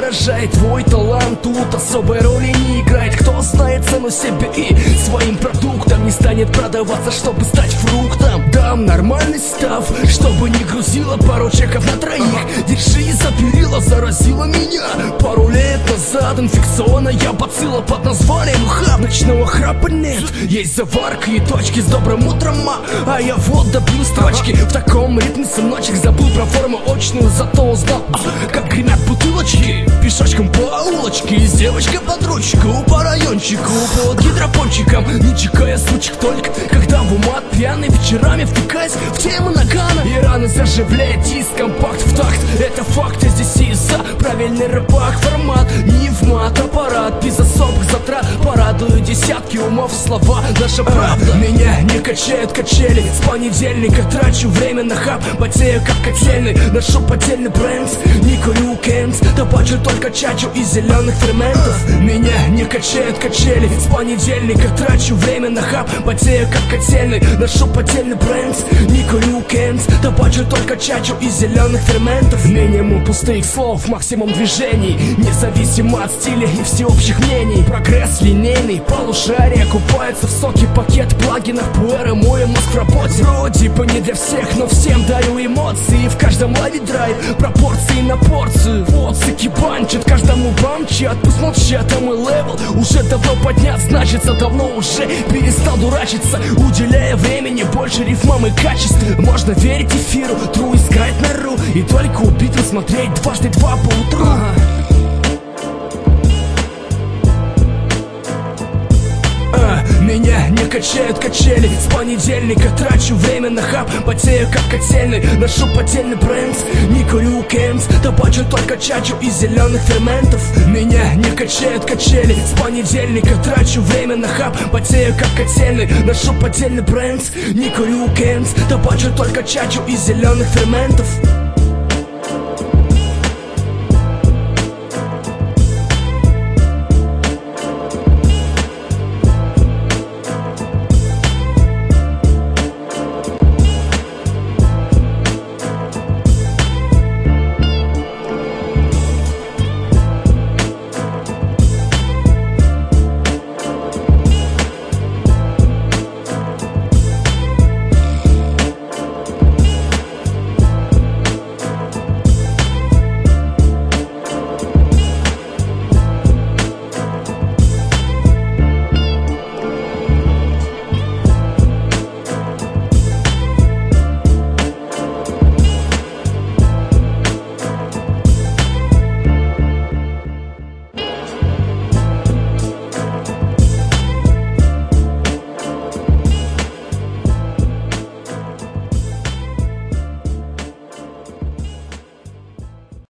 выражает. Твой талант тут особой роли не играет. Кто знает цену себе и своим продуктом, не станет продаваться, чтобы стать фруктом. Дам нормальный став, чтобы не грузило пару чеков на троих. Держи за перила, заразила меня пару лет назад инфекционная бацилла под названием хаб. Ночного храпа нет, есть заварка и точки с добрым утром, а я вот добью строчки. В таком ритме сыночек забыл про форму очную, зато узнал, как гремят бутылочки. Пешочком по улочке, с девочкой под ручку, по райончику, под гидропончиком, не чекая случек только, когда в умат пьяный, вечерами втыкаясь в тему нагана. И рано заживляет диск, компакт в такт. Это факт, я здесь из-за правильный рэпак. Формат не в мат, аппарат без особых затрат. Порадую десятки умов слова, наша правда. Меня не качают качели, с понедельника трачу время на хаб. Потею как котельный, ношу поддельный бренд. Не курю кэнс, табачу только чачу из зеленых ферментов. Меня не качают качели, с понедельника трачу время на хаб. Потею как котельный, ношу поддельный бренд. Не курю кэнс, табачу только чачу из зеленых ферментов. Минимум пустых слов, максимум движений, независимо от стиля и всеобщих мнений. Прогресс линейный, полушарие купается в соке, пакет плагинов, пуэр и мой мозг в работе. Вроде бы не для всех, но всем даю эмоции. В каждом ловит драйв, пропорции на порцию. Вот сыки банчат, каждому бамчат. Пусть молчат, а мой левел уже давно поднят. Значится, давно уже перестал дурачиться, уделяя времени больше рифмам и качеств. Можно верить эфиру, тру искать нору, и только убитым смотреть дважды два по утру. Меня не качают качели, с понедельника трачу время на хаб. Потею как котельный, ношу поддельный бренд. Не курю кэнс, табачу только чачу из зеленых ферментов. Меня не качают качели, с понедельника трачу время на хаб. Потею как котельный, ношу поддельный бренд. Не курю кэнс, табачу только чачу из зеленых ферментов.